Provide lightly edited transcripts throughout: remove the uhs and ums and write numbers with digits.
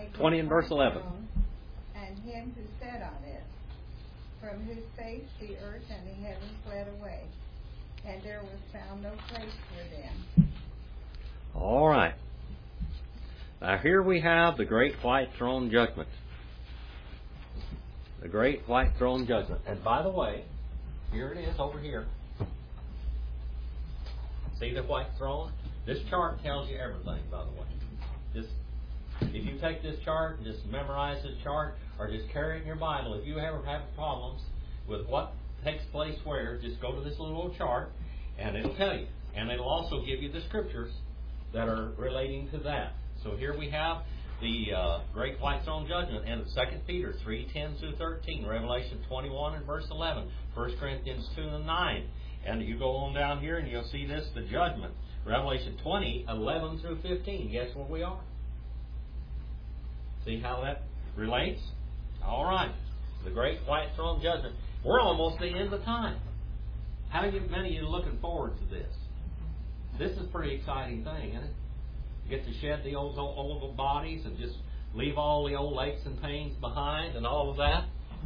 20 and verse 11. And him who sat on it, from whose face the earth and the heavens fled away, and there was found no place for them. All right. Now here we have the great white throne judgment. The great white throne judgment. And by the way, here it is over here. See the white throne? This chart tells you everything, by the way. Just, if you take this chart and just memorize this chart, or just carry it in your Bible, if you ever have problems with what takes place where, just go to this little chart, and it'll tell you. And it'll also give you the scriptures that are relating to that. So here we have the great white throne judgment, and 2 Peter 3:10-13, Revelation 21 and verse 11, 1 Corinthians 2 and 9. And you go on down here and you'll see this, the judgment. Revelation 20:11-15. Guess where we are? See how that relates? All right. The great white throne judgment. We're almost at the end of time. How many of you are looking forward to this? This is a pretty exciting thing, isn't it? You get to shed the old bodies and just leave all the old aches and pains behind and all of that.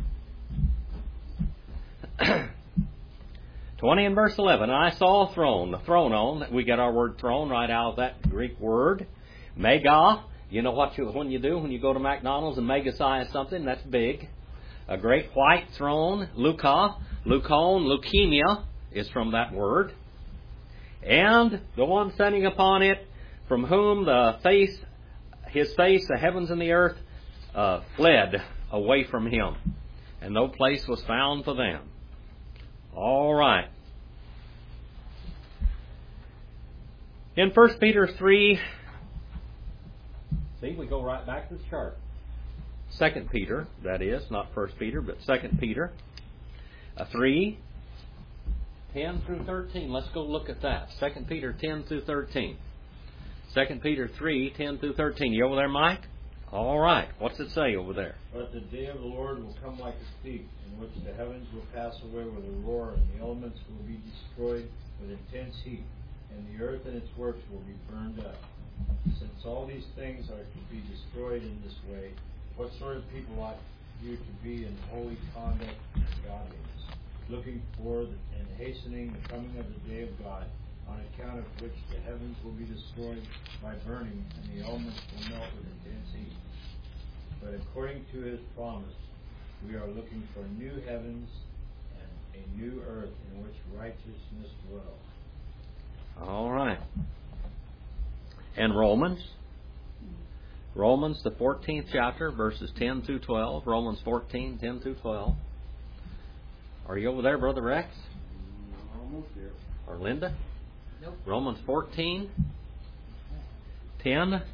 20 and verse 11. And I saw a throne, the thronon, we get our word throne right out of that Greek word. Mega. You know what when you go to McDonald's and mega-size something, that's big. A great white throne, leuka, leukon, leukemia is from that word. And the one sitting upon it, from whom his face, the heavens and the earth, fled away from him. And no place was found for them. All right. In 1 Peter 3, see, we go right back to the chart. 2 Peter, that is, not 1 Peter, but 2 Peter 3, 10-13. Let's go look at that. 2 Peter 10-13. 2 Peter 3, 10-13. You over there, Mike? All right. What's it say over there? But the day of the Lord will come like a thief, in which the heavens will pass away with a roar, and the elements will be destroyed with intense heat, and the earth and its works will be burned up. Since all these things are to be destroyed in this way, what sort of people ought you to be in holy conduct and godliness, looking for and hastening the coming of the day of God, on account of which the heavens will be destroyed by burning, and the elements will melt with intense heat. But according to his promise, we are looking for new heavens and a new earth in which righteousness dwells. All right. And Romans, the 14th chapter, verses 10-12. Romans 14, 10-12. Are you over there, Brother Rex? Almost there. Or Linda? Nope. Romans 14, 10.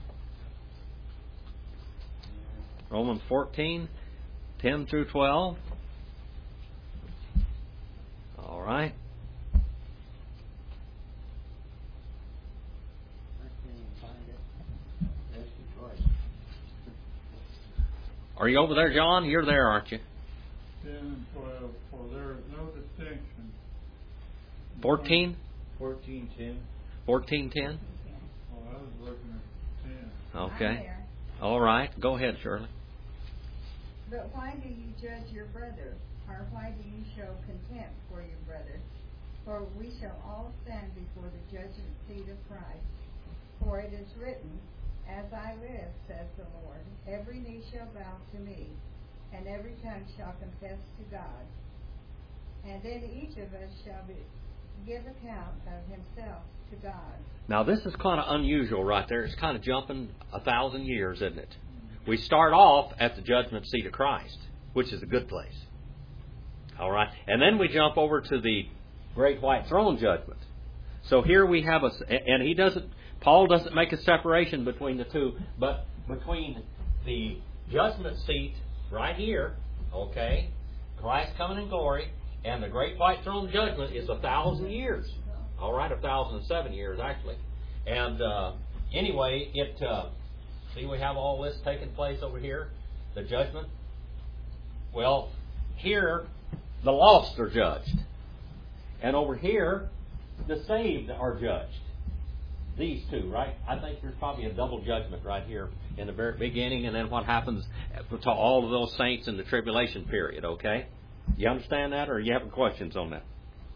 Romans 14, 10-12. All right. Are you over there, John? You're there, aren't you? 10 and 12, for there is no distinction. 14? 14:10. 14:10? Oh, I was looking at 10. Okay. I'm there. All right. Go ahead, Shirley. But why do you judge your brother? Or why do you show contempt for your brother? For we shall all stand before the judgment seat of Christ. For it is written, As I live, says the Lord, every knee shall bow to me, and every tongue shall confess to God. And then each of us shall give account of himself to God. Now, this is kind of unusual right there. It's kind of jumping 1,000 years, isn't it? We start off at the judgment seat of Christ, which is a good place. All right. And then we jump over to the great white throne judgment. So here we have Paul doesn't make a separation between the two, but between the judgment seat right here, okay, Christ coming in glory, and the great white throne judgment is 1,000 years. All right, 1,007 years actually. And anyway, see, we have all this taking place over here, the judgment. Well, here the lost are judged, and over here the saved are judged. these two, right? I think there's probably a double judgment right here in the very beginning, and then what happens to all of those saints in the tribulation period, okay? You understand that, or you have questions on that?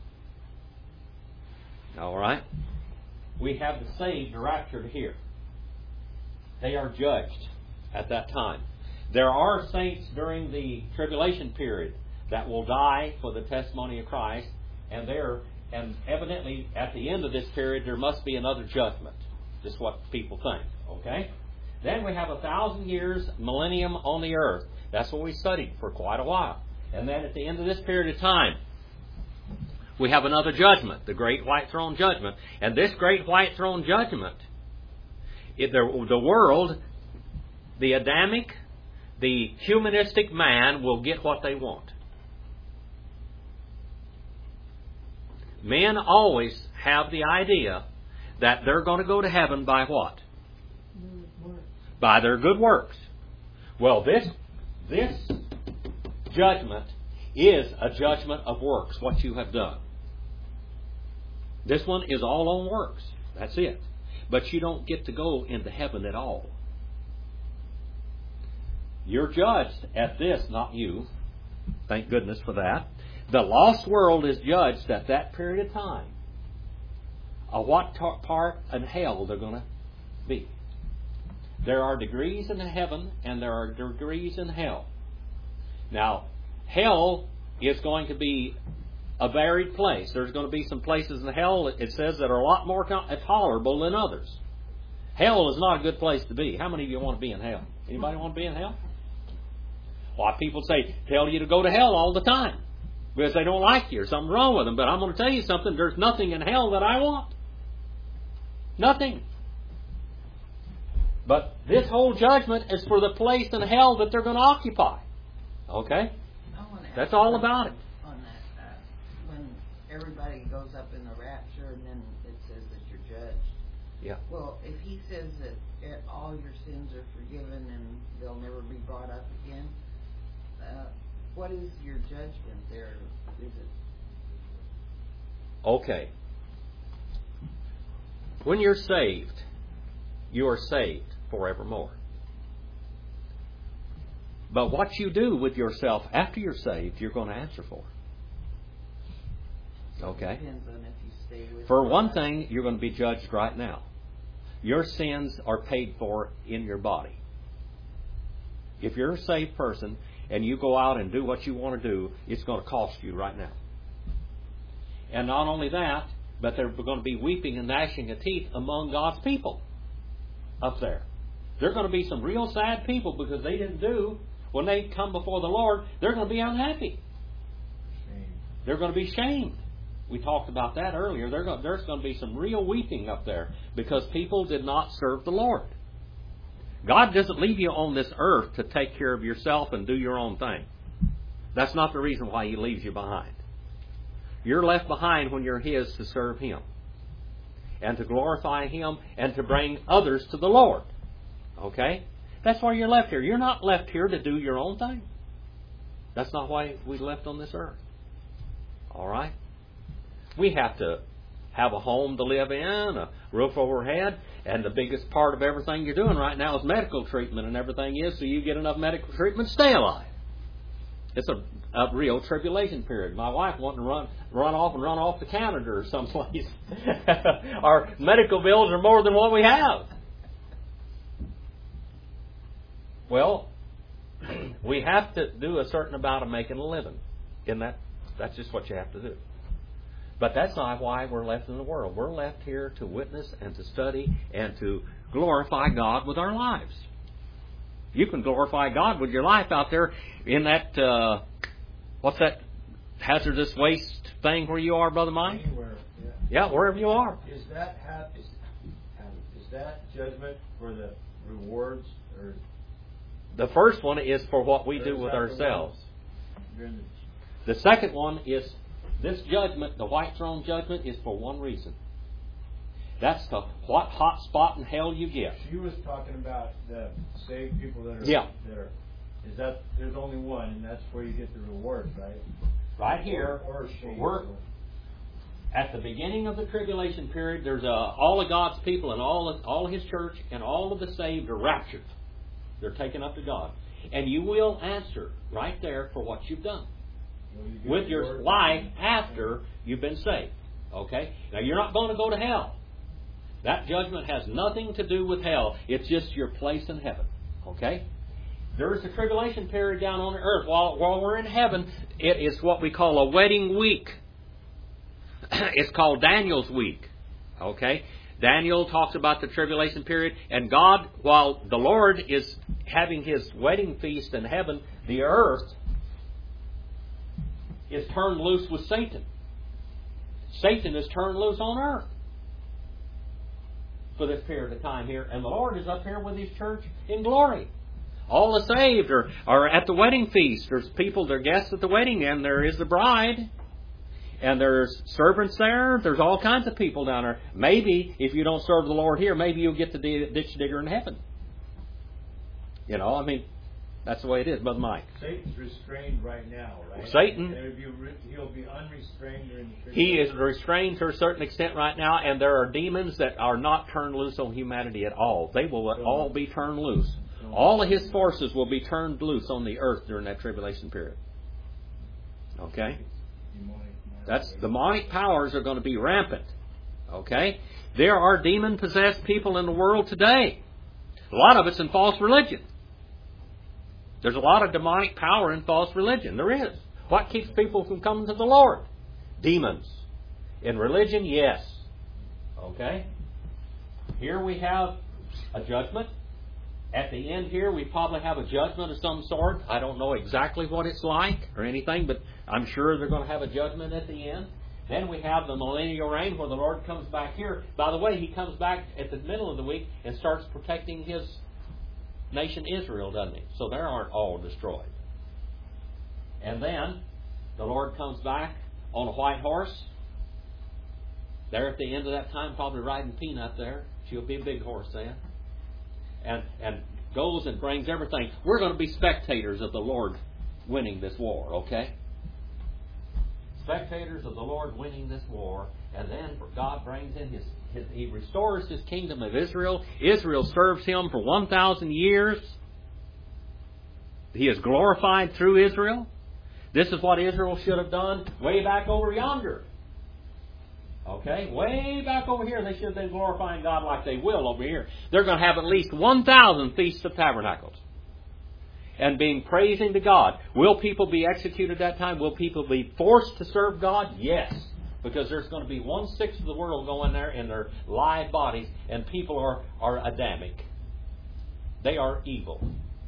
All right. We have the saved raptured here. They are judged at that time. There are saints during the tribulation period that will die for the testimony of Christ, and evidently at the end of this period there must be another judgment. Just what people think. Okay? Then we have 1,000 years, millennium on the earth. That's what we studied for quite a while. And then at the end of this period of time, we have another judgment, the Great White Throne Judgment. And this Great White Throne Judgment, the world, the Adamic, the humanistic man will get what they want. Men always have the idea that they're going to go to heaven by what? By their good works. Well, this judgment is a judgment of works, what you have done. This one is all on works. That's it. But you don't get to go into heaven at all. You're judged at this, not you. Thank goodness for that. The lost world is judged at that period of time of what part in hell they're going to be. There are degrees in heaven and there are degrees in hell. Now, hell is going to be a varied place. There's going to be some places in hell, it says, that are a lot more tolerable than others. Hell is not a good place to be. How many of you want to be in hell? Anybody want to be in hell? Why, people tell you to go to hell all the time because they don't like you or something's wrong with them. But I'm going to tell you something. There's nothing in hell that I want. Nothing. But this whole judgment is for the place in hell that they're going to occupy. Okay? That's all about it. On that, when everybody goes up in the rapture and then it says that you're judged. Yeah. Well, if he says that all your sins are forgiven and they'll never be brought up again, what is your judgment there? Is it? Okay. When you're saved, you are saved forevermore. But what you do with yourself after you're saved, you're going to answer for. Okay? Depends on if you stay with For one thing, you're going to be judged right now. Your sins are paid for in your body. If you're a saved person and you go out and do what you want to do, it's going to cost you right now. And not only that, but there's going to be weeping and gnashing of teeth among God's people up there. There are going to be some real sad people because they didn't do, when they come before the Lord, they're going to be unhappy. They're going to be shamed. We talked about that earlier. There's going to be some real weeping up there because people did not serve the Lord. God doesn't leave you on this earth to take care of yourself and do your own thing. That's not the reason why He leaves you behind. You're left behind when you're His to serve Him and to glorify Him and to bring others to the Lord. Okay? That's why you're left here. You're not left here to do your own thing. That's not why we left on this earth. All right? We have to have a home to live in, a roof overhead, and the biggest part of everything you're doing right now is medical treatment, and everything is so you get enough medical treatment to stay alive. It's a real tribulation period. My wife wanting to run off to Canada or someplace. Our medical bills are more than what we have. Well, we have to do a certain amount of making a living. That's just what you have to do. But that's not why we're left in the world. We're left here to witness and to study and to glorify God with our lives. You can glorify God with your life out there in that, what's that hazardous waste thing where you are, Brother Mike? Anywhere. Yeah, wherever you are. Is that judgment for the rewards? Or the first one is for what we do with ourselves. The second one is this judgment, the white throne judgment, is for one reason. That's the what hot spot in hell you get. She was talking about the saved people that are. Yeah. Is that there's only one, and that's where you get the reward, right? Right here. Or she. at the beginning of the tribulation period, there's all of God's people and all of His church and all of the saved are raptured. They're taken up to God. And you will answer right there for what you've done with your life after you've been saved. Okay? Now, you're not going to go to hell. That judgment has nothing to do with hell. It's just your place in heaven. Okay? There's a tribulation period down on the earth. While we're in heaven, it is what we call a wedding week. It's called Daniel's week. Okay? Daniel talks about the tribulation period. And God, while the Lord is having His wedding feast in heaven, the earth is turned loose with Satan. Satan is turned loose on earth for this period of time here. And the Lord is up here with His church in glory. All the saved are at the wedding feast. There's people, they're guests at the wedding, and there is the bride. And there's servants there. There's all kinds of people down there. Maybe, if you don't serve the Lord here, maybe you'll get the ditch digger in heaven. You know, I mean, that's the way it is, Brother Mike. Satan's restrained right now, right? Satan, he'll be unrestrained during the tribulation. he is restrained to a certain extent right now, and there are demons that are not turned loose on humanity at all. They will all be turned loose. All of his forces will be turned loose on the earth during that tribulation period. Okay? That's demonic powers are going to be rampant. Okay? There are demon-possessed people in the world today. A lot of it's in false religion. There's a lot of demonic power in false religion. There is. What keeps people from coming to the Lord? Demons. In religion, yes. Okay? Here we have a judgment. At the end here, we probably have a judgment of some sort. I don't know exactly what it's like or anything, but I'm sure they're going to have a judgment at the end. Then we have the millennial reign where the Lord comes back here. By the way, He comes back at the middle of the week and starts protecting His nation Israel, doesn't He? So they aren't all destroyed. And then the Lord comes back on a white horse. There at the end of that time, probably riding Peanut there. She'll be a big horse then. And goes and brings everything. We're going to be spectators of the Lord winning this war, okay? Spectators of the Lord winning this war. And then God brings in He restores His kingdom of Israel. Israel serves Him for 1,000 years. He is glorified through Israel. This is what Israel should have done way back over yonder. Okay, way back over here, they should have been glorifying God like they will over here. They're going to have at least 1,000 Feasts of Tabernacles. And being praising to God. Will people be executed at that time? Will people be forced to serve God? Yes. Because there's going to be 1/6 of the world going there in their live bodies, and people are Adamic. They are evil.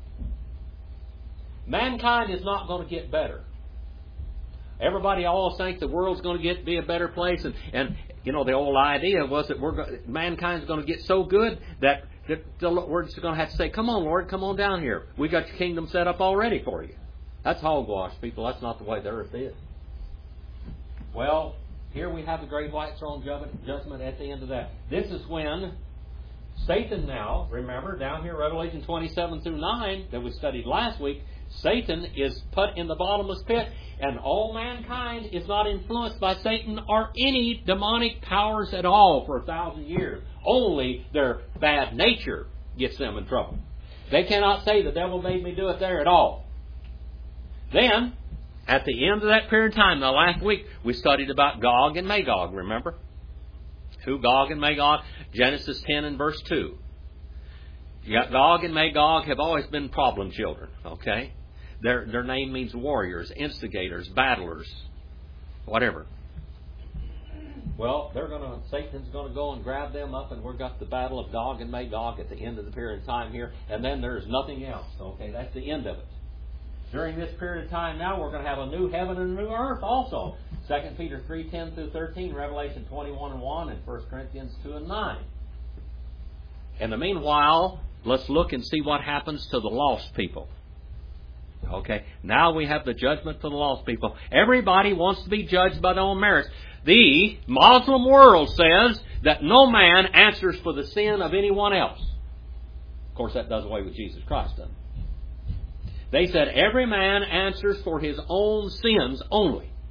Mankind is not going to get better. Everybody always thinks the world's going to be a better place, and you know the old idea was that mankind's going to get so good that we're just going to have to say, "Come on, Lord, come on down here. We got your kingdom set up already for you." That's hogwash, people. That's not the way the earth is. Well, here we have the great white throne judgment at the end of that. This is when Satan now, remember, down here, Revelation 27 through 9 that we studied last week, Satan is put in the bottomless pit, and all mankind is not influenced by Satan or any demonic powers at all for 1,000 years. Only their bad nature gets them in trouble. They cannot say the devil made me do it there at all. Then, at the end of that period of time, now last week, we studied about Gog and Magog, remember? Who Gog and Magog? Genesis 10 and verse 2. Gog and Magog have always been problem children, okay? Their name means warriors, instigators, battlers, whatever. Well, Satan's going to go and grab them up, and we've got the battle of Gog and Magog at the end of the period of time here, and then there's nothing else, okay? That's the end of it. During this period of time now, we're going to have a new heaven and a new earth also. 2 Peter 3:10 through 13, Revelation 21 and 1, and 1 Corinthians 2 and 9. In the meanwhile, let's look and see what happens to the lost people. Okay, now we have the judgment for the lost people. Everybody wants to be judged by their own merits. The Muslim world says that no man answers for the sin of anyone else. Of course, that does away with Jesus Christ, doesn't it? They said every man answers for his own sins only.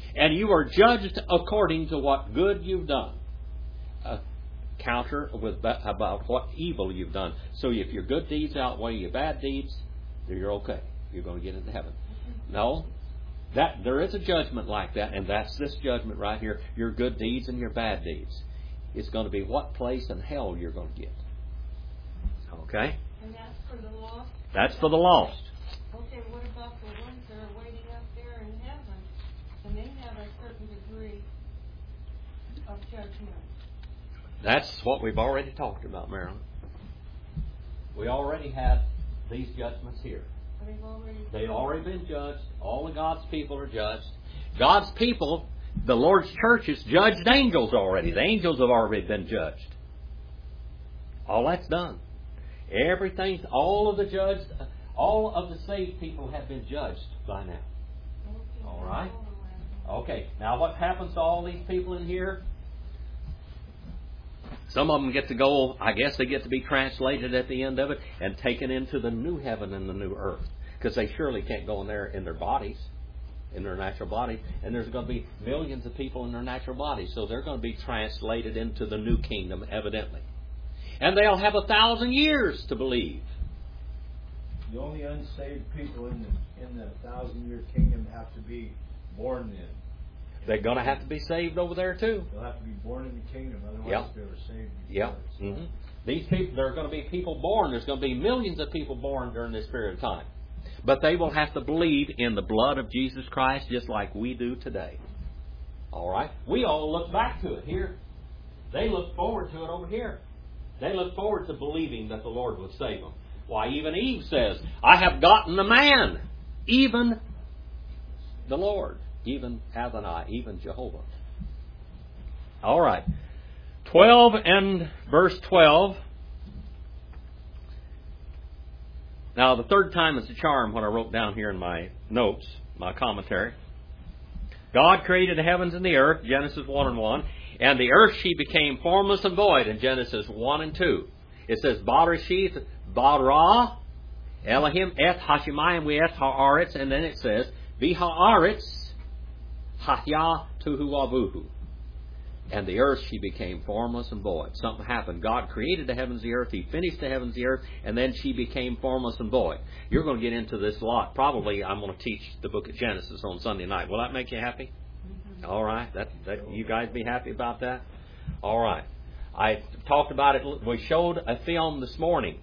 And you are judged according to what good you've done. Counter about what evil you've done. So if your good deeds outweigh your bad deeds, then you're okay. You're going to get into heaven. No. There is a judgment like that, and that's this judgment right here. Your good deeds and your bad deeds. It's going to be what place in hell you're going to get. Okay? And that's for the lost? That's for the lost. Okay, what about the ones that are waiting up there in heaven, and they have a certain degree of judgment? That's what we've already talked about, Marilyn. We already had these judgments here. They've already been judged. All of God's people are judged. God's people, the Lord's church, has judged angels already. The angels have already been judged. All that's done. Everything, all of the saved people have been judged by now. All right? Okay, now what happens to all these people in here? Some of them get to go, I guess they get to be translated at the end of it and taken into the new heaven and the new earth. Because they surely can't go in there in their bodies, in their natural bodies. And there's going to be millions of people in their natural bodies. So they're going to be translated into the new kingdom, evidently. And they'll have 1,000 years to believe. The only unsaved people in the 1,000-year kingdom have to be born in. They're going to have to be saved over there too. They'll have to be born in the kingdom, otherwise they were saved before. Yeah. Mm-hmm. These people, there are going to be people born. There's going to be millions of people born during this period of time. But they will have to believe in the blood of Jesus Christ just like we do today. All right? We all look back to it here. They look forward to it over here. They look forward to believing that the Lord would save them. Why, even Eve says, I have gotten the man, even the Lord, even Adonai, even Jehovah. All right. 12 and verse 12. Now, the third time is a charm, what I wrote down here in my notes, my commentary. God created the heavens and the earth, Genesis 1 and 1. And the earth she became formless and void in Genesis 1 and 2. It says, Barashith bara Elohim et hashemayim ve'et haaretz. And then it says, V'haaretz hahya tuhu avuhu. And the earth she became formless and void. Something happened. God created the heavens and the earth. He finished the heavens and the earth. And then she became formless and void. You're going to get into this a lot. Probably I'm going to teach the book of Genesis on Sunday night. Will that make you happy? All right. That you guys be happy about that? All right. I talked about it. We showed a film this morning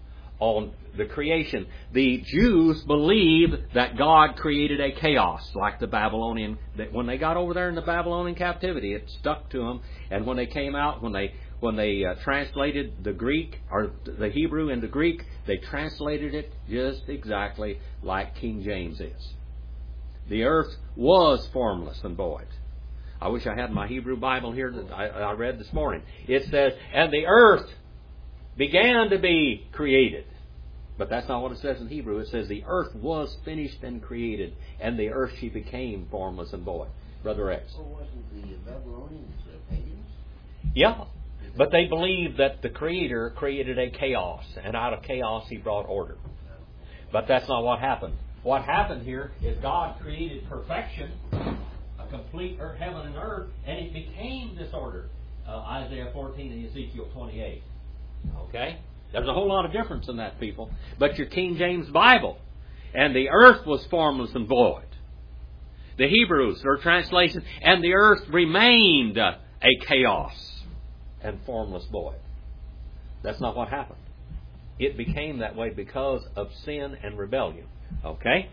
on the creation. The Jews believe that God created a chaos like the Babylonian. That when they got over there in the Babylonian captivity, it stuck to them. And when they came out, when they translated the Greek or the Hebrew into Greek, they translated it just exactly like King James is. The earth was formless and void. I wish I had my Hebrew Bible here that I read this morning. It says, and the earth began to be created. But that's not what it says in Hebrew. It says the earth was finished and created, and the earth she became formless and void. Brother X. Well, wasn't the Babylonians pagans? Yeah. But they believed that the Creator created a chaos, and out of chaos He brought order. But that's not what happened. What happened here is God created perfection, a complete heaven and earth, and it became disorder. Isaiah 14 and Ezekiel 28. Okay? There's a whole lot of difference in that, people. But your King James Bible, and the earth was formless and void. The Hebrews, their translation, and the earth remained a chaos and formless void. That's not what happened. It became that way because of sin and rebellion. Okay?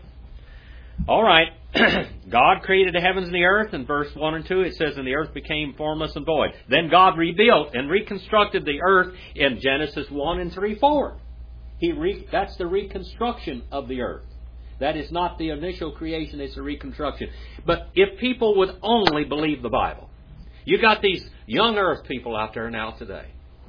All right. God created the heavens and the earth. In verse 1 and 2 it says, and the earth became formless and void. Then God rebuilt and reconstructed the earth in Genesis 1 and 3, 4. That's the reconstruction of the earth. That is not the initial creation, it's a reconstruction. But if people would only believe the Bible. You got these young earth people out there now today,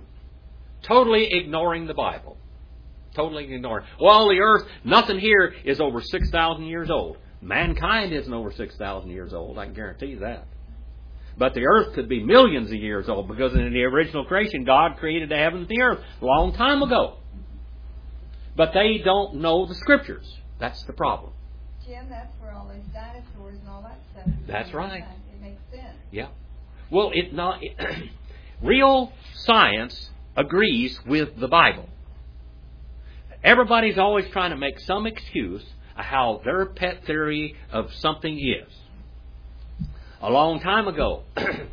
totally ignoring the Bible. Totally ignoring. Well, the earth, nothing here is over 6,000 years old. Mankind isn't over 6,000 years old, I can guarantee you that. But the earth could be millions of years old, because in the original creation, God created the heavens and the earth a long time ago. But they don't know the Scriptures. That's the problem. Jim, that's where all these dinosaurs and all that stuff is. That's right. It makes sense. Yeah. Well, real science agrees with the Bible. Everybody's always trying to make some excuse of how their pet theory of something is. A long time ago,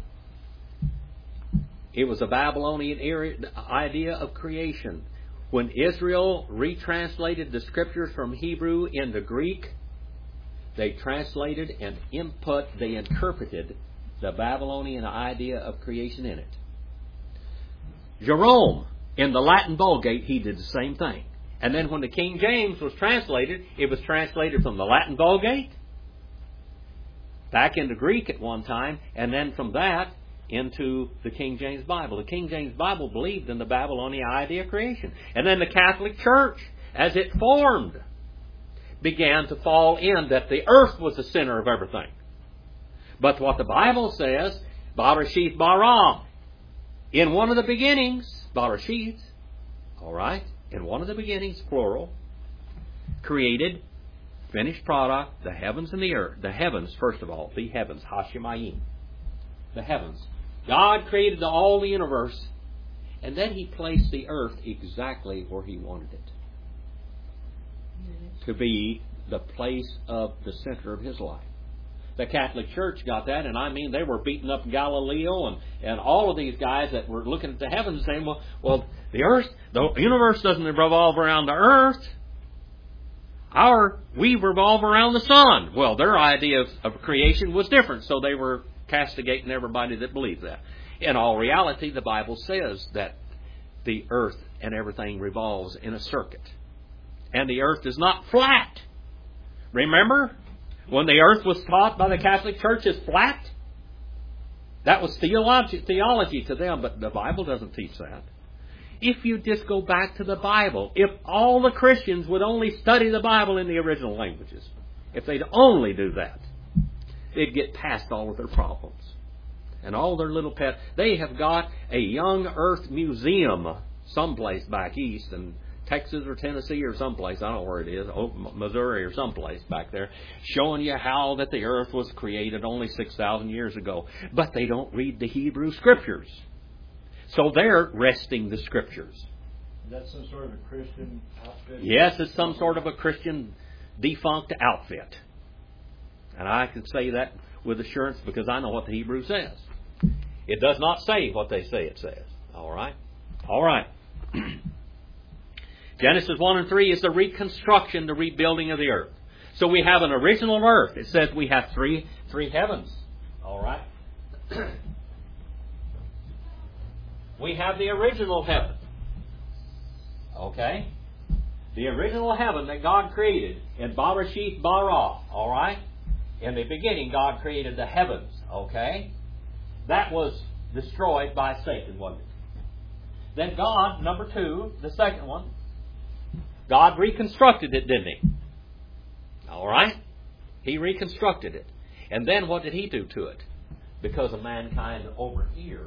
it was a Babylonian idea of creation. When Israel retranslated the Scriptures from Hebrew into Greek, they translated and they interpreted the Babylonian idea of creation in it. Jerome, in the Latin Vulgate, he did the same thing. And then when the King James was translated, it was translated from the Latin Vulgate back into Greek at one time, and then from that into the King James Bible. The King James Bible believed in the Babylonian idea of creation. And then the Catholic Church, as it formed, began to fall in that the earth was the center of everything. But what the Bible says, Barashith bara, in one of the beginnings, Barashith, all right, in one of the beginnings, plural, created, finished product, the heavens and the earth. The heavens, first of all, the heavens, Hashemayim, the heavens. God created all the universe, and then He placed the earth exactly where He wanted it to be, the place of the center of His life. The Catholic Church got that, and I mean, they were beating up Galileo and all of these guys that were looking at the heavens and saying, well, the earth, the universe doesn't revolve around the earth. We revolve around the sun. Well, their idea of creation was different, so they were castigating everybody that believed that. In all reality, the Bible says that the earth and everything revolves in a circuit. And the earth is not flat. Remember? When the earth was taught by the Catholic Church as flat, that was theology to them, but the Bible doesn't teach that. If you just go back to the Bible, if all the Christians would only study the Bible in the original languages, if they'd only do that, they'd get past all of their problems. And all their little pet, they have got a young earth museum someplace back east, in Texas or Tennessee or someplace, I don't know where it is, Missouri or someplace back there, showing you how that the earth was created only 6,000 years ago. But they don't read the Hebrew Scriptures. So they're wresting the Scriptures. Is that some sort of a Christian outfit? Yes, it's some sort of a Christian defunct outfit. And I can say that with assurance because I know what the Hebrew says. It does not say what they say it says. All right? All right. Genesis 1 and 3 is the reconstruction, the rebuilding of the earth. So we have an original earth. It says we have three heavens. All right? We have the original heaven. Okay? The original heaven that God created in Barashith bara. All right? In the beginning, God created the heavens. Okay? That was destroyed by Satan, wasn't it? Then God, number 2, the second one, God reconstructed it, didn't He? All right? He reconstructed it. And then what did He do to it? Because of mankind over here,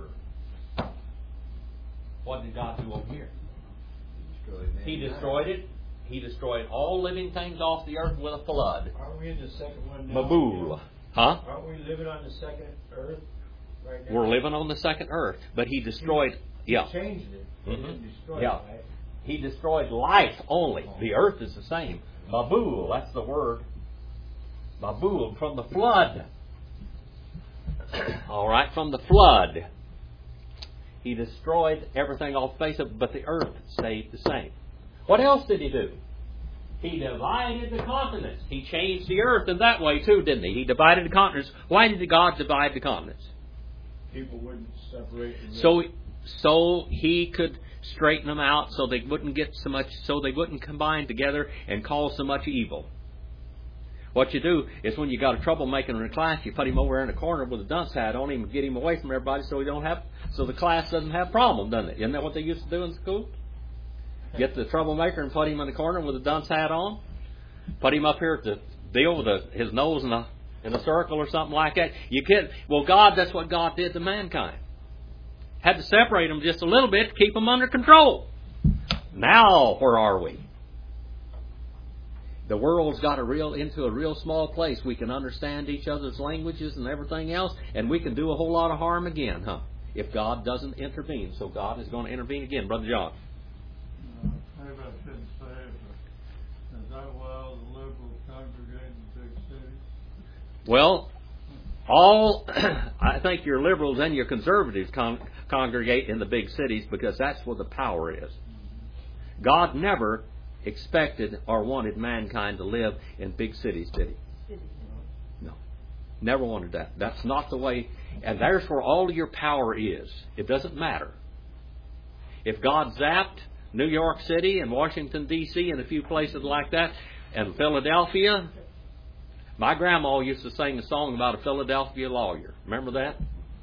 what did God do over here? He destroyed it. He destroyed all living things off the earth with a flood. Aren't we in the second one now? Mabul. Huh? Aren't we living on the second earth right now? We're living on the second earth. But He destroyed... He changed it. He didn't destroy it, right? He destroyed life only. The earth is the same. Mabul, that's the word. Mabul, from the flood. All right, from the flood. He destroyed everything off the face of it, but the earth stayed the same. What else did He do? He divided the continents. He changed the earth in that way too, didn't He? He divided the continents. Why did God divide the continents? People wouldn't separate. So He could straighten them out so they wouldn't get so much, so they wouldn't combine together and cause so much evil. What you do is when you got a troublemaker in a class, you put him over in a corner with a dunce hat on him and get him away from everybody so the class doesn't have a problem, doesn't it? Isn't that what they used to do in school? Get the troublemaker and put him in the corner with a dunce hat on. Put him up here to deal with his nose in a circle or something like that. God, that's what God did to mankind. Had to separate them just a little bit to keep them under control. Now, where are we? The world's got into a real small place. We can understand each other's languages and everything else, and we can do a whole lot of harm again, if God doesn't intervene. So God is going to intervene again. Brother John. Maybe I shouldn't say it, but is that why all the liberals congregate in big cities? Well, I think your liberals and your conservatives congregate in the big cities because that's where the power is. God never expected or wanted mankind to live in big cities, did He? No. Never wanted that. That's not the way. And there's where all of your power is. It doesn't matter. If God zapped New York City and Washington, D.C. and a few places like that, and Philadelphia, my grandma used to sing a song about a Philadelphia lawyer. Remember that?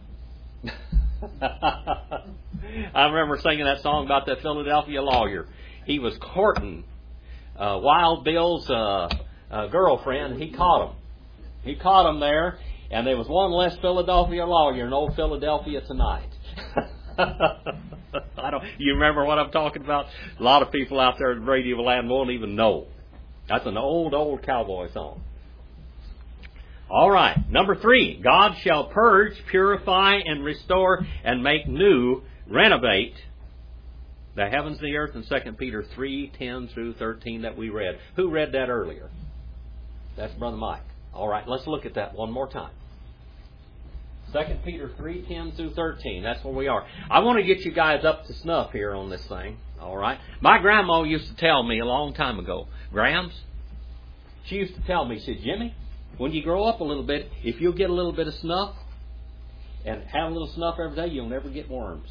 I remember singing that song about that Philadelphia lawyer. He was courting Wild Bill's girlfriend. He caught him. He caught him there, and there was one less Philadelphia lawyer in old Philadelphia tonight. You remember what I'm talking about? A lot of people out there in radio land won't even know. That's an old cowboy song. All right, number 3. God shall purge, purify, and restore, and make new, renovate the heavens and the earth in 2 Peter 3:10 through 13 that we read. Who read that earlier? That's Brother Mike. All right, let's look at that one more time. 2 Peter 3:10 through 13. That's where we are. I want to get you guys up to snuff here on this thing. All right. My grandma used to tell me a long time ago, Grams, she used to tell me, she said, Jimmy, when you grow up a little bit, if you'll get a little bit of snuff and have a little snuff every day, you'll never get worms.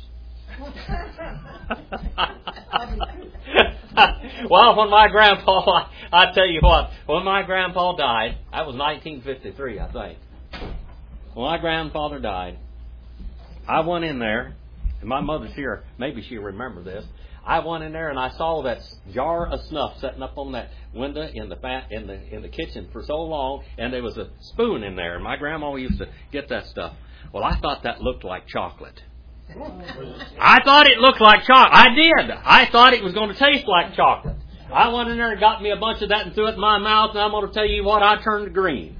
Well, when my grandpa, I tell you what, when my grandpa died, that was 1953, I think. When my grandfather died, I went in there, and my mother's here, maybe she'll remember this. I went in there and I saw that jar of snuff sitting up on that window in the kitchen for so long, and there was a spoon in there. And my grandma used to get that stuff. Well, I thought that looked like chocolate. I thought it looked like chocolate. I did. I thought it was going to taste like chocolate. I went in there and got me a bunch of that and threw it in my mouth, and I'm going to tell you what, I turned green.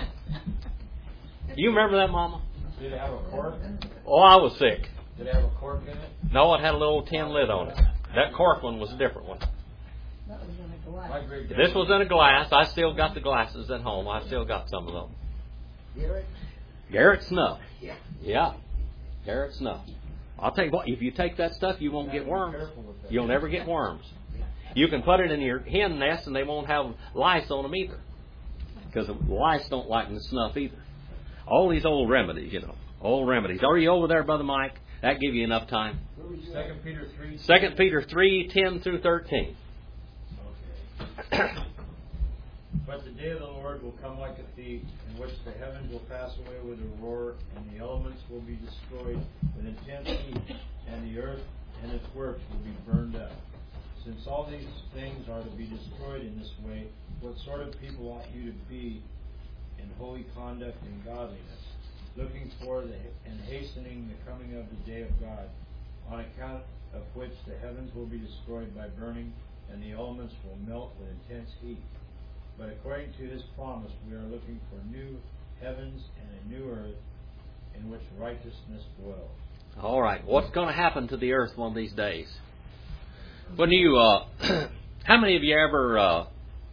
You remember that, Mama? Did it have a cork? Oh, I was sick. Did it have a cork in it? No, it had a little tin lid on it. That cork one was a different one. That was in a glass. This was in a glass. I still got the glasses at home. I still got some of them. Garrett Snuff. Yeah. Garrett Snuff. I'll tell you what, if you take that stuff, you won't get worms. You'll never get worms. You can put it in your hen nest and they won't have lice on them either. Because the lice don't like the snuff either. All these old remedies, Old remedies. Are you over there, Brother Mike? That give you enough time. 2 Peter 3. 2 Peter 3:10 through 13. Okay. But the day of the Lord will come like a thief, in which the heavens will pass away with a roar, and the elements will be destroyed with intense heat, and the earth and its works will be burned up. Since all these things are to be destroyed in this way, what sort of people ought you to be in holy conduct and godliness, looking for and hastening the coming of the day of God, on account of which the heavens will be destroyed by burning, and the elements will melt with intense heat. But according to His promise, we are looking for new heavens and a new earth in which righteousness dwells. All right. What's going to happen to the earth one of these days? When you, how many of you ever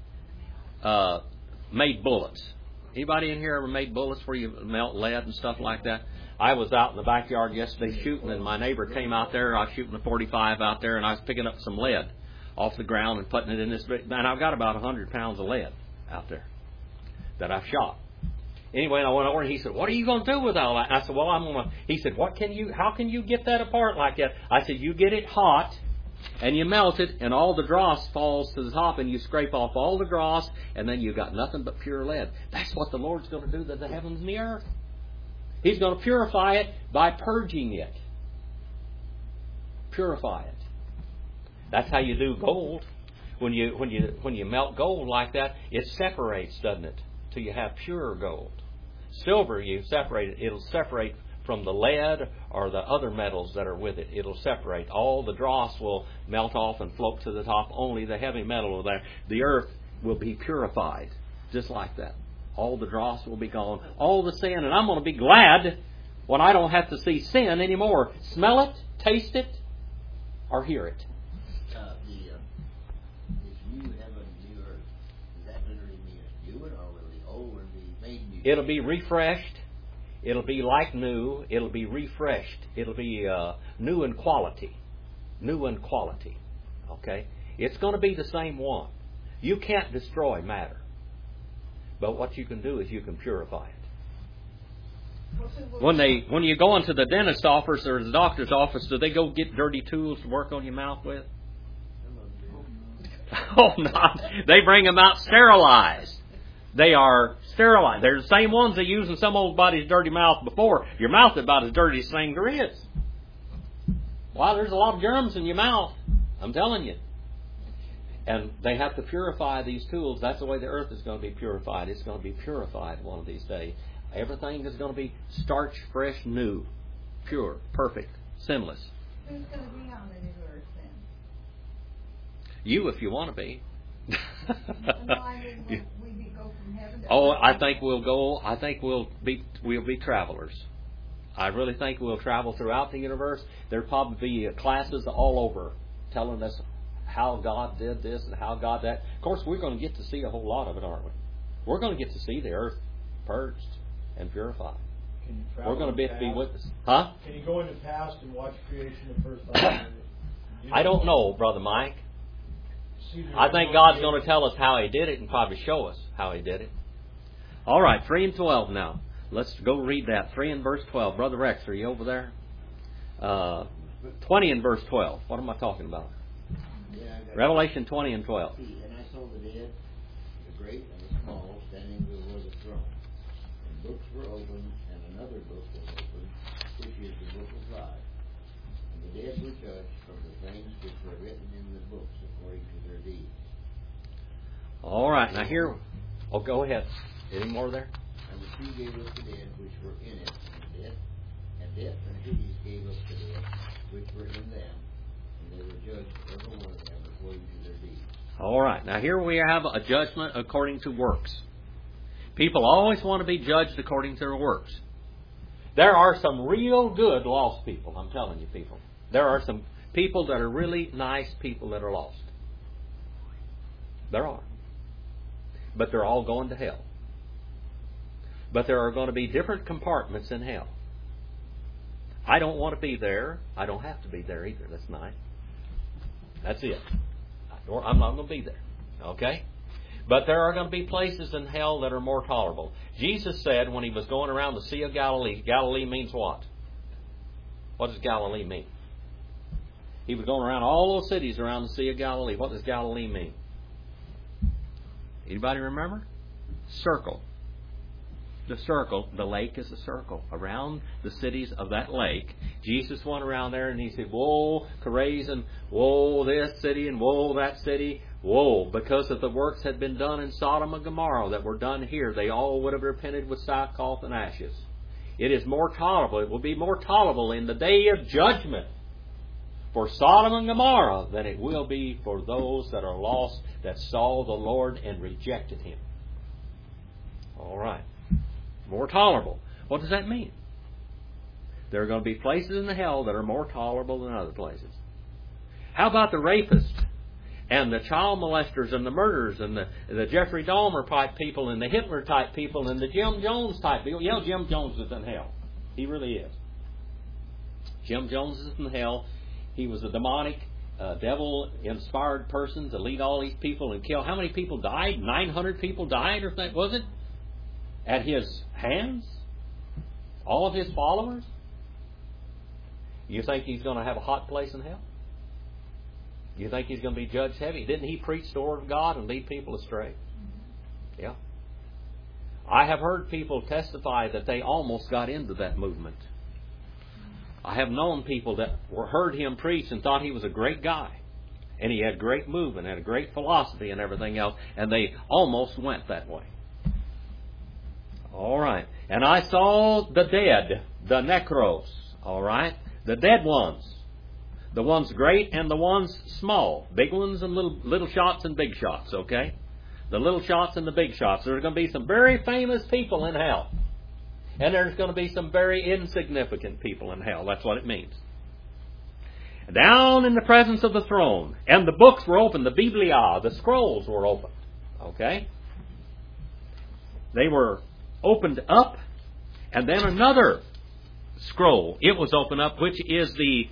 made bullets? Anybody in here ever made bullets where you melt lead and stuff like that? I was out in the backyard yesterday shooting, and my neighbor came out there. I was shooting a .45 out there, and I was picking up some lead off the ground and putting it in this. And I've got about 100 pounds of lead out there that I've shot. Anyway, I went over and he said, "What are you going to do with all that?" And I said, "Well, I'm going to." He said, how can you get that apart like that? I said, "You get it hot and you melt it, and all the dross falls to the top, and you scrape off all the dross, and then you've got nothing but pure lead." That's what the Lord's going to do to the heavens and the earth. He's going to purify it by purging it. Purify it. That's how you do gold. When you melt gold like that, it separates, doesn't it? Till you have pure gold. Silver, you separate it. It'll separate from the lead or the other metals that are with it. It'll separate. All the dross will melt off and float to the top. Only the heavy metal will there. The earth will be purified. Just like that. All the dross will be gone. All the sin. And I'm going to be glad when I don't have to see sin anymore. Smell it, taste it, or hear it. This new heaven, new earth, does that literally mean it's new, or will the old one be made new? It'll be refreshed. It'll be like new. It'll be refreshed. It'll be new in quality. New in quality. Okay? It's going to be the same one. You can't destroy matter. But what you can do is you can purify it. When you go into the dentist's office or the doctor's office, do they go get dirty tools to work on your mouth with? Oh, no. They bring them out sterilized. They are sterilized. They're the same ones they use in some old body's dirty mouth before. Your mouth is about as dirty as thing there is. Wow, there's a lot of germs in your mouth. I'm telling you. And they have to purify these tools. That's the way the earth is going to be purified. It's going to be purified one of these days. Everything is going to be starch, fresh, new, pure, perfect, sinless. Who's going to be on the new earth then? You, if you want to be. No, I mean, will we go from heaven to Oh, earth? I think we'll go. I think we'll be travelers. I really think we'll travel throughout the universe. There'll probably be classes all over telling us how God did this and how God that. Of course, we're going to get to see a whole lot of it, aren't we? We're going to get to see the earth purged and purified. Can you travel We're going to be in the past? witnesses. Huh? Can you go in the past and watch creation the first time? I don't know, Brother Mike. See the I think God's going to tell us how He did it and probably show us how He did it. All right, 3 and 12 now. Let's go read that. 3 and verse 12. Brother Rex, are you over there? 20 and verse 12. What am I talking about? Yeah, I got Revelation 20 and 12. See, and I saw the dead, the great and the small, standing before the throne. And books were opened, and another book was opened, which is the book of life. And the dead were judged from the things which were written in the books according to their deeds. All right, now here. Oh, go ahead. Any more there? And the sea gave up the dead which were in it, and death and Hades gave up the dead which were in them, and they were judged every one of them according to their deeds. All right, now here we have a judgment according to works. People always want to be judged according to their works. There are some real good lost people, I'm telling you people. There are some people that are really nice people that are lost. There are. But they're all going to hell. But there are going to be different compartments in hell. I don't want to be there. I don't have to be there either. That's nice. That's it. I'm not going to be there. Okay? But there are going to be places in hell that are more tolerable. Jesus said when He was going around the Sea of Galilee, Galilee means what? What does Galilee mean? He was going around all those cities around the Sea of Galilee. What does Galilee mean? Anybody remember? Circle. The circle, the lake is a circle. Around the cities of that lake, Jesus went around there and He said, woe, Chorazin, woe this city and woe that city, woe, because if the works had been done in Sodom and Gomorrah that were done here, they all would have repented with sackcloth and ashes. It is more tolerable, it will be more tolerable in the day of judgment for Sodom and Gomorrah than it will be for those that are lost that saw the Lord and rejected Him. All right. More tolerable. What does that mean? There are going to be places in the hell that are more tolerable than other places. How about the rapists and the child molesters and the murderers and the Jeffrey Dahmer type people and the Hitler type people and the Jim Jones type people? Yeah, Jim Jones is in hell. He really is. Jim Jones is in hell. He was a demonic, devil-inspired person to lead all these people and kill. How many people died? 900 people died, or was it? At his hands? All of his followers? You think he's going to have a hot place in hell? You think he's going to be judged heavy? Didn't he preach the Word of God and lead people astray? Yeah. I have heard people testify that they almost got into that movement. I have known people that heard him preach and thought he was a great guy. And he had great movement and a great philosophy and everything else. And they almost went that way. All right. And I saw the dead, the necros. All right. The dead ones. The ones great and the ones small. Big ones and little shots and big shots. Okay. The little shots and the big shots. There's going to be some very famous people in hell. And there's going to be some very insignificant people in hell. That's what it means. Down in the presence of the throne. And the books were opened. The Biblia, the scrolls were opened. Okay? They were opened up. And then another scroll. It was opened up, which is the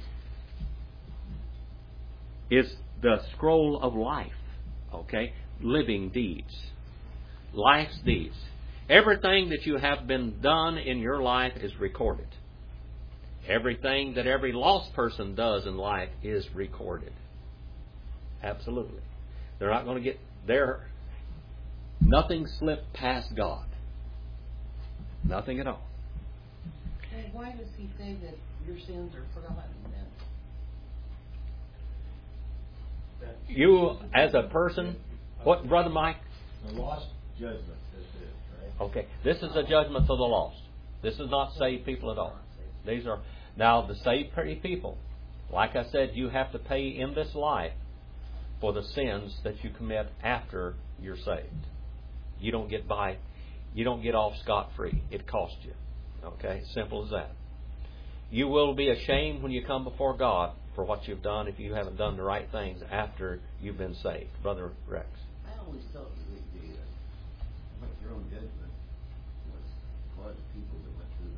scroll of life. Okay? Living deeds. Life's deeds. Everything that you have been done in your life is recorded. Everything that every lost person does in life is recorded. Absolutely. They're not going to get there. Nothing slipped past God. Nothing at all. Well, why does he say that your sins are forgotten then? You, as a person, what, Brother Mike? The lost judgment, this is, right? Okay, this is a judgment for the lost. This is not saved people at all. These are, now the saved people, like I said, you have to pay in this life for the sins that you commit after you're saved. You don't get by, you don't get off scot-free. It costs you. Okay, simple as that. You will be ashamed when you come before God for what you've done if you haven't done the right things after you've been saved. Brother Rex. I always thought the your own judgment was for the people that went through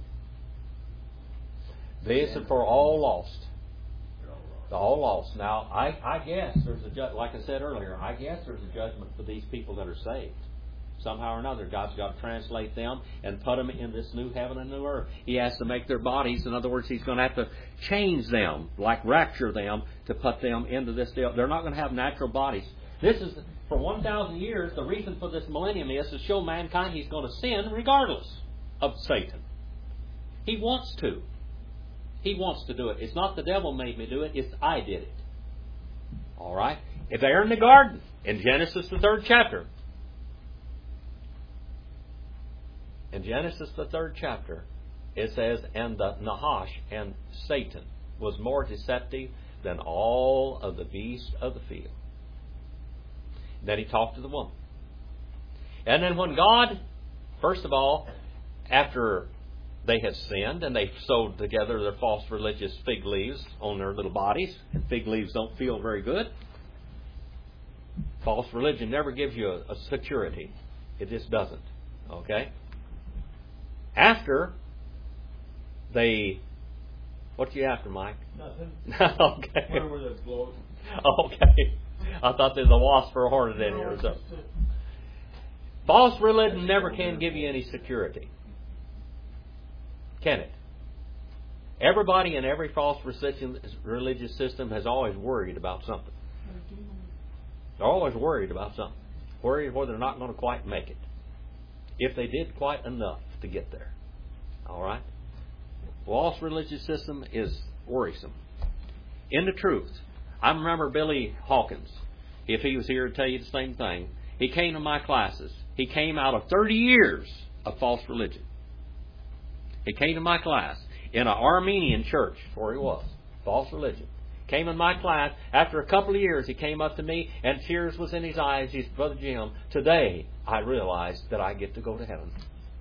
the millennium. This is for all lost. They're all lost. The all lost. Now, I guess there's a like I said earlier, I guess there's a judgment for these people that are saved. Somehow or another, God's got to translate them and put them in this new heaven and new earth. He has to make their bodies. In other words, He's going to have to change them, like rapture them, to put them into this deal. They're not going to have natural bodies. This is, for 1,000 years, the reason for this millennium is to show mankind He's going to sin regardless of Satan. He wants to. He wants to do it. It's not the devil made me do it. It's I did it. All right? If they're in the garden, in Genesis the 3rd chapter, in Genesis the 3rd chapter, it says, and the Nahash and Satan was more deceptive than all of the beasts of the field. Then He talked to the woman. And then when God, first of all, after they had sinned and they sewed together their false religious fig leaves on their little bodies, and fig leaves don't feel very good. False religion never gives you a security. It just doesn't. Okay? After they... What you after, Mike? Nothing. Okay. Where were they floating? Okay. I thought there's a wasp or a hornet in here or something. False religion never can give you any security. Can it? Everybody in every false religious system has always worried about something. They're always worried about something. Worried whether they're not going to quite make it. If they did quite enough to get there. Alright? False religious system is worrisome. In the truth, I remember Billy Hawkins, if he was here to tell you the same thing. He came to my classes. He came out of 30 years of false religion. He came to my class in an Armenian church, where he was. False religion. Came in my class. After a couple of years, he came up to me, and tears was in his eyes. He said, Brother Jim, today I realized that I get to go to heaven.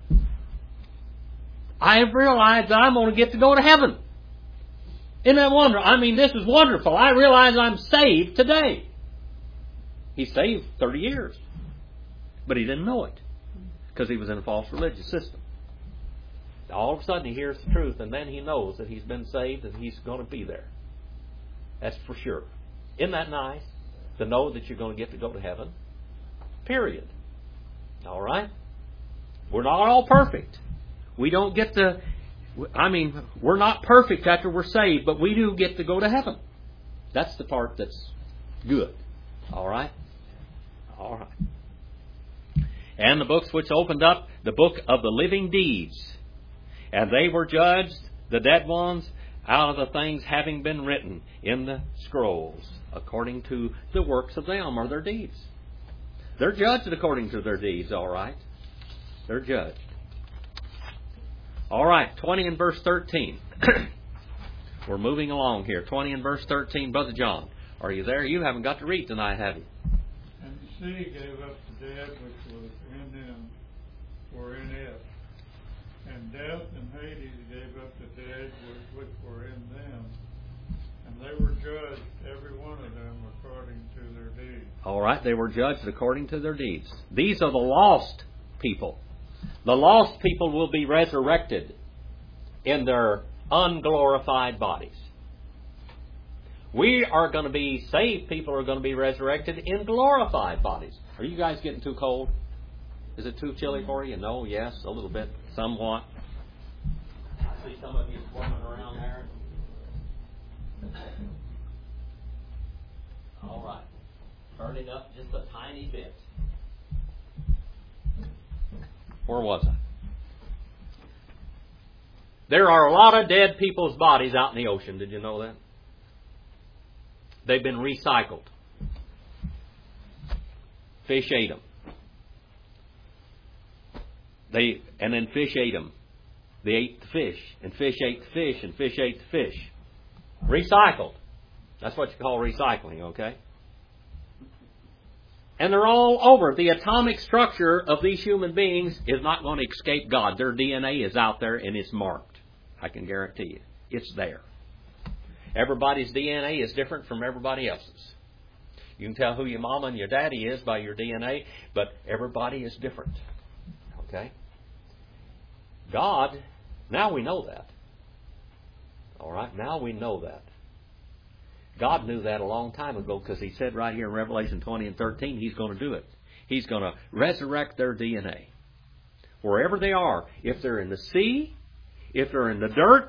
I have realized that I'm going to get to go to heaven. Isn't that wonderful? I mean, this is wonderful. I realize I'm saved today. He's saved 30 years. But he didn't know it. Because he was in a false religious system. All of a sudden he hears the truth, and then he knows that he's been saved and he's going to be there. That's for sure. Isn't that nice? To know that you're going to get to go to heaven? Period. All right? We're not all perfect. We don't get to... we're not perfect after we're saved, but we do get to go to heaven. That's the part that's good. All right? All right. And the books which opened up, the book of the living deeds. And they were judged, the dead ones, out of the things having been written in the scrolls, according to the works of them or their deeds. They're judged according to their deeds, all right? They're judged. All right, 20 and verse 13. We're moving along here. 20 and verse 13. Brother John, are you there? You haven't got to read tonight, have you? And he sea gave up the dead which was in them, were in it. And death and Hades gave up the dead which were in them. And they were judged, every one of them, according to their deeds. All right, they were judged according to their deeds. These are the lost people. The lost people will be resurrected in their unglorified bodies. We are going to be, saved people are going to be resurrected in glorified bodies. Are you guys getting too cold? Is it too chilly for you? No, yes, a little bit, somewhat. I see some of you swarming around there. All right. Turn it up just a tiny bit. Where was I? There are a lot of dead people's bodies out in the ocean. Did you know that? They've been recycled. Fish ate them. And then fish ate them. They ate the fish, and fish ate the fish, and fish ate the fish. Recycled. That's what you call recycling, okay? And they're all over. The atomic structure of these human beings is not going to escape God. Their DNA is out there and it's marked. I can guarantee you. It's there. Everybody's DNA is different from everybody else's. You can tell who your mama and your daddy is by your DNA, but everybody is different. Okay? God, now we know that. All right? Now we know that. God knew that a long time ago because He said right here in Revelation 20 and 13, He's going to do it. He's going to resurrect their DNA. Wherever they are, if they're in the sea, if they're in the dirt.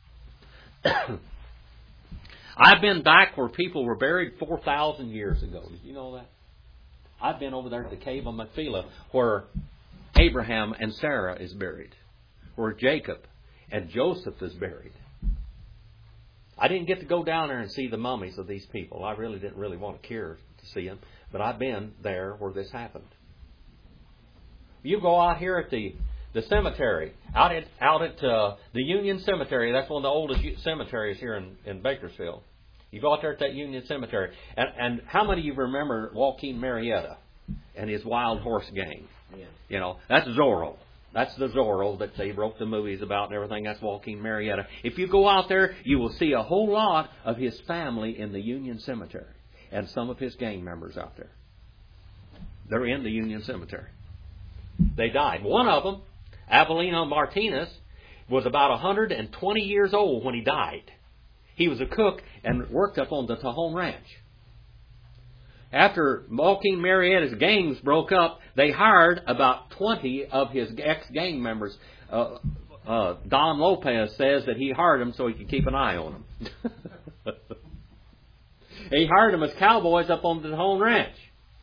I've been back where people were buried 4,000 years ago. Did you know that? I've been over there at the cave of Machpelah where Abraham and Sarah is buried. Where Jacob and Joseph is buried. I didn't get to go down there and see the mummies of these people. I really didn't want to care to see them. But I've been there where this happened. You go out here at the cemetery, out at the Union Cemetery. That's one of the oldest cemeteries here in Bakersfield. You go out there at that Union Cemetery. And how many of you remember Joaquin Murrieta and his Wild Horse Gang? Yeah. You know, that's Zorro. That's the Zorro that they wrote the movies about and everything. That's Joaquin Murrieta. If you go out there, you will see a whole lot of his family in the Union Cemetery. And some of his gang members out there. They're in the Union Cemetery. They died. One of them, Avelino Martinez, was about 120 years old when he died. He was a cook and worked up on the Tejon Ranch. After Joaquin Murrieta's gangs broke up, they hired about 20 of his ex-gang members. Don Lopez says that he hired them so he could keep an eye on them. He hired them as cowboys up on the Tejon Ranch.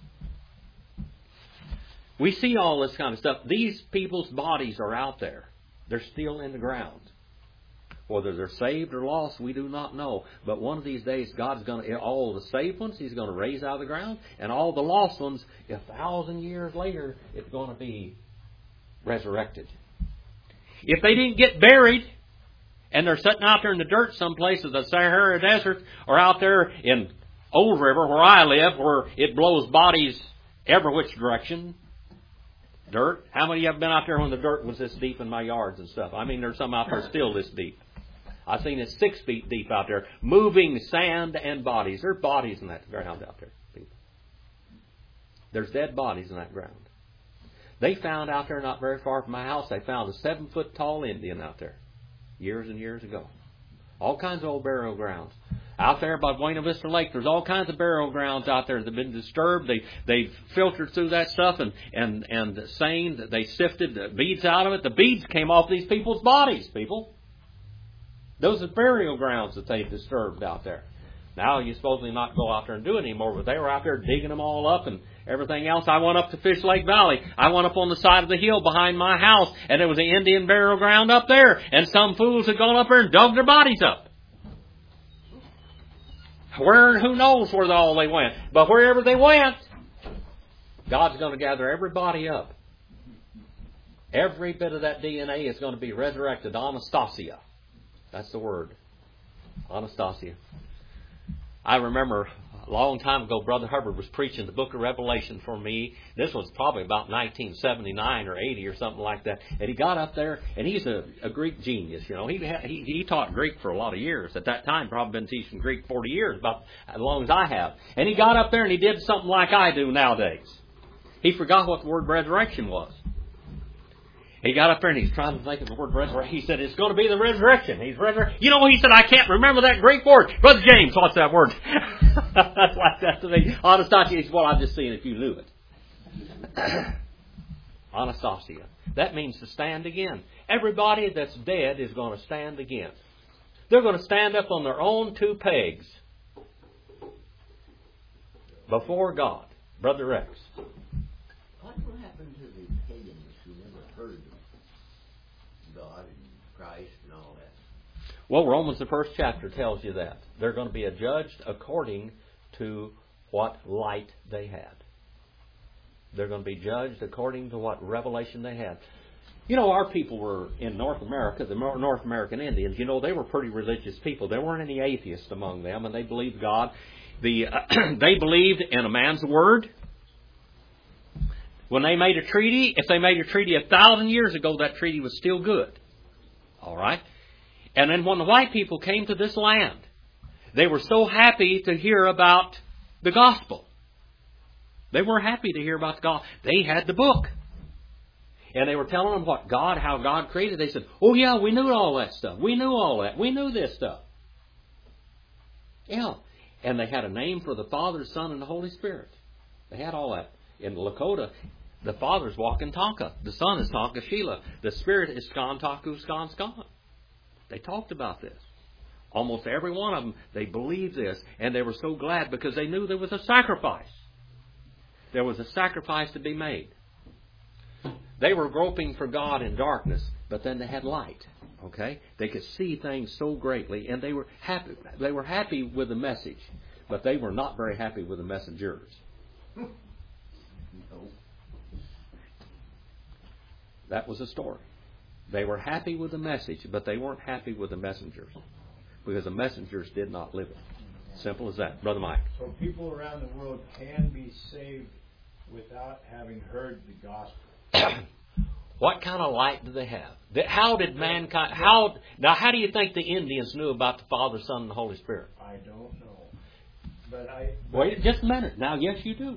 We see all this kind of stuff. These people's bodies are out there. They're still in the ground. Whether they're saved or lost, we do not know. But one of these days, God's going to, all the saved ones, He's going to raise out of the ground. And all the lost ones, 1,000 years later, it's going to be resurrected. If they didn't get buried, and they're sitting out there in the dirt someplace in the Sahara Desert, or out there in Old River, where I live, where it blows bodies every which direction, dirt. How many of you have been out there when the dirt was this deep in my yards and stuff? I mean, there's some out there still this deep. I've seen it 6 feet deep out there, moving sand and bodies. There are bodies in that ground out there, people. There's dead bodies in that ground. They found out there not very far from my house, they found a 7-foot tall Indian out there years and years ago. All kinds of old burial grounds. Out there by Buena Vista Lake, there's all kinds of burial grounds out there that have been disturbed. They filtered through that stuff and sand. They sifted the beads out of it. The beads came off these people's bodies, people. Those are burial grounds that they disturbed out there. Now you're supposedly not go out there and do it anymore, but they were out there digging them all up and everything else. I went up to Fish Lake Valley. I went up on the side of the hill behind my house, and there was an Indian burial ground up there, and some fools had gone up there and dug their bodies up. Who knows where all they went. But wherever they went, God's going to gather everybody up. Every bit of that DNA is going to be resurrected. Anastasia. That's the word. Anastasia. I remember a long time ago, Brother Hubbard was preaching the book of Revelation for me. This was probably about 1979 or 80 or something like that. And he got up there, and he's a Greek genius. You know, he taught Greek for a lot of years. At that time, probably been teaching Greek 40 years, about as long as I have. And he got up there and he did something like I do nowadays. He forgot what the word resurrection was. He got up there and he's trying to think of the word resurrection. He said, it's going to be the resurrection. He said, I can't remember that Greek word. Brother James, what's that word? That's like that to me. Anastasia, he said, well, I'm just seeing if you knew it. Anastasia. That means to stand again. Everybody that's dead is going to stand again. They're going to stand up on their own two pegs before God. Brother Rex. What will happen to the pagans who never heard of God and Christ and all that? Well, Romans, the first chapter, tells you that. They're going to be judged according to what light they had. They're going to be judged according to what revelation they had. You know, our people were in North America, the North American Indians, you know, they were pretty religious people. There weren't any atheists among them, and they believed God. They believed in a man's word. When they made a treaty, if they made a treaty 1,000 years ago, that treaty was still good. All right? And then when the white people came to this land, they were so happy to hear about the gospel. They were happy to hear about the gospel. They had the book. And they were telling them how God created. They said, oh yeah, we knew all that stuff. We knew all that. We knew this stuff. Yeah. And they had a name for the Father, Son, and the Holy Spirit. They had all that. In Lakota, the Father's Wakantaka. The Son is Tankashila. The Spirit is Skantaku Skanskan. They talked about this. Almost every one of them, they believed this. And they were so glad because they knew there was a sacrifice. There was a sacrifice to be made. They were groping for God in darkness, but then they had light. Okay? They could see things so greatly, and they were happy. They were happy with the message, but they were not very happy with the messengers. No. That was the story. They were happy with the message, but they weren't happy with the messengers, because the messengers did not live it. Simple as that. Brother Mike. So people around the world can be saved without having heard the gospel. What kind of light do they have? How did mankind... Now, how do you think the Indians knew about the Father, Son, and the Holy Spirit? I don't know. Wait just a minute. Now, yes, you do.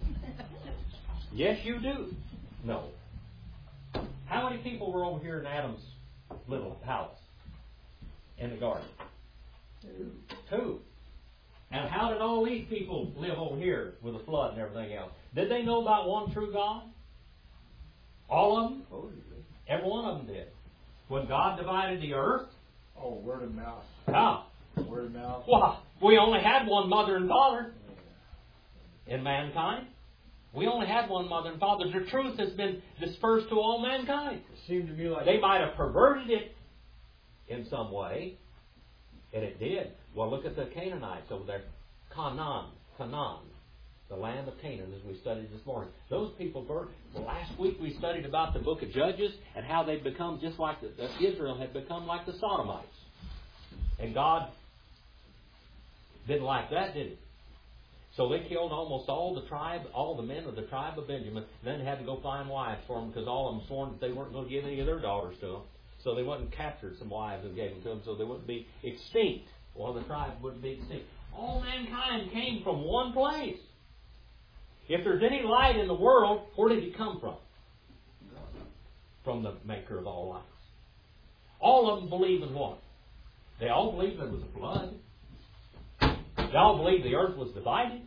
Yes, you do. No. How many people were over here in Adam's little house in the garden? Two. And how did all these people live over here with the flood and everything else? Did they know about one true God? All of them? Every one of them did. When God divided the earth? Oh, word of mouth. How? Word of mouth. Well, we only had one mother and father in mankind. We only had one mother and father. The truth has been dispersed to all mankind. It seemed to me like they might have perverted it in some way, and it did. Well, look at the Canaanites over there. Canaan, the land of Canaan, as we studied this morning. Those people were... Last week we studied about the book of Judges and how they'd become just like Israel had become like the Sodomites. And God didn't like that, did He? So they killed almost all the men of the tribe of Benjamin. Then had to go find wives for them because all of them sworn that they weren't going to give any of their daughters to them. So they went and captured some wives and gave them to them so they wouldn't be extinct. Well, the tribe wouldn't be extinct. All mankind came from one place. If there's any light in the world, where did it come from? From the maker of all lights. All of them believe in what? They all believe there was a flood. They all believe the earth was divided.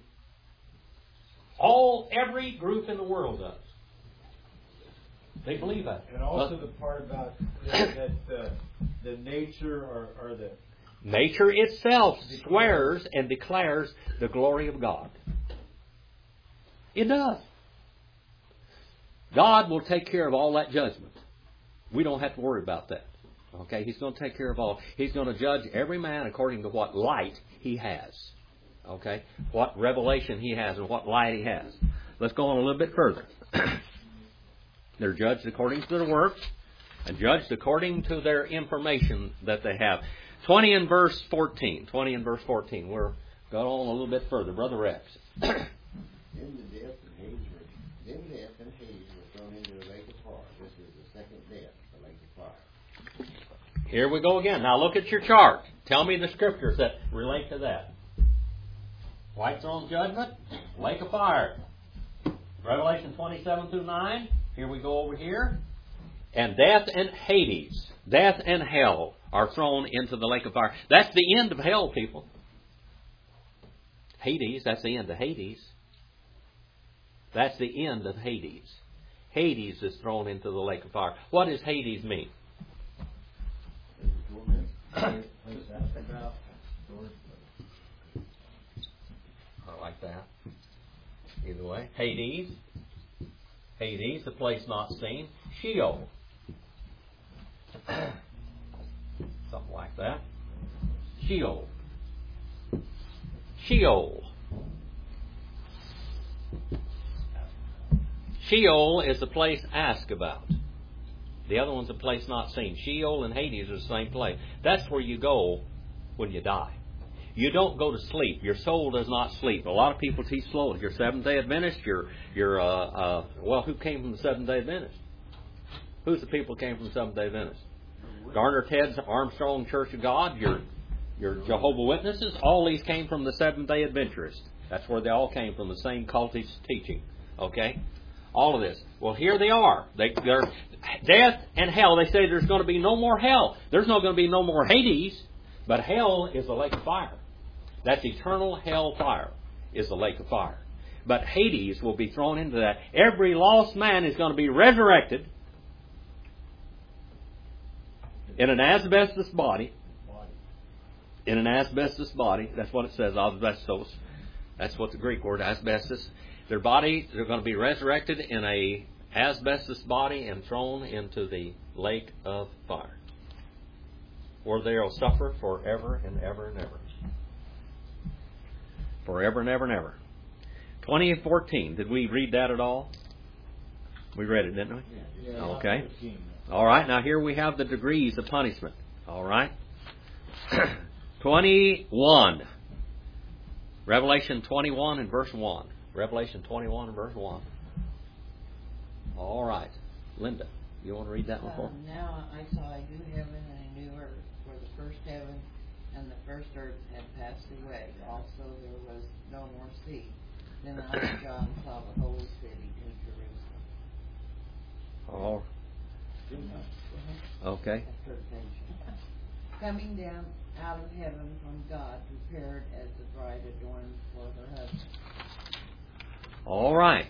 Every group in the world does. They believe that. And also the part about that the nature or the... Nature itself swears and declares the glory of God. It does. God will take care of all that judgment. We don't have to worry about that. Okay? He's going to take care of all. He's going to judge every man according to what light he has. Okay? What revelation he has and what light he has. Let's go on a little bit further. They're judged according to their works and judged according to their information that they have. 20 and verse 14. 20 and verse 14. Go on a little bit further. Brother Rex. Then death and Hades were thrown into the lake of fire. This is the second death, the lake of fire. Here we go again. Now look at your chart. Tell me the scriptures that relate to that. White throne judgment, lake of fire. Revelation 27 through 9. Here we go over here. And death and Hades, death and hell are thrown into the lake of fire. That's the end of hell, people. Hades, that's the end of Hades. That's the end of Hades. Hades is thrown into the lake of fire. What does Hades mean? I like that. Either way. Hades, the place not seen. Sheol. Something like that. Sheol. Sheol is the place asked about. The other one's a place not seen. Sheol and Hades are the same place. That's where you go when you die. You don't go to sleep. Your soul does not sleep. A lot of people teach slow. You're Seventh-day Adventist. Well, who came from the Seventh-day Adventist? Who's the people who came from the Seventh-day Adventist? Garner Ted's Armstrong Church of God. Your Jehovah's Witnesses. All these came from the Seventh-day Adventists. That's where they all came from. The same cultish teaching. Okay. All of this. Well, here they are. They're death and hell. They say there's going to be no more hell. There's not going to be no more Hades. But hell is the lake of fire. That's eternal hell fire is the lake of fire. But Hades will be thrown into that. Every lost man is going to be resurrected in an asbestos body. In an asbestos body. That's what it says, asbestos. That's what the Greek word, asbestos. They're going to be resurrected in a asbestos body and thrown into the lake of fire, where they'll suffer forever and ever and ever. Forever and ever and ever. 20:14. Did we read that at all? We read it, didn't we? Yeah. Okay. All right. Now here we have the degrees of punishment. All right. 21. Revelation 21 and verse 1. Revelation 21 and verse 1. All right. Linda, you want to read that one for me? Now I saw a new heaven and a new earth, for the first heaven and the first earth had passed away. Also there was no more sea. Then I, John, saw the holy city, New Jerusalem. Oh. Okay. Coming down out of heaven from God, prepared as the bride adorned for her husband. All right.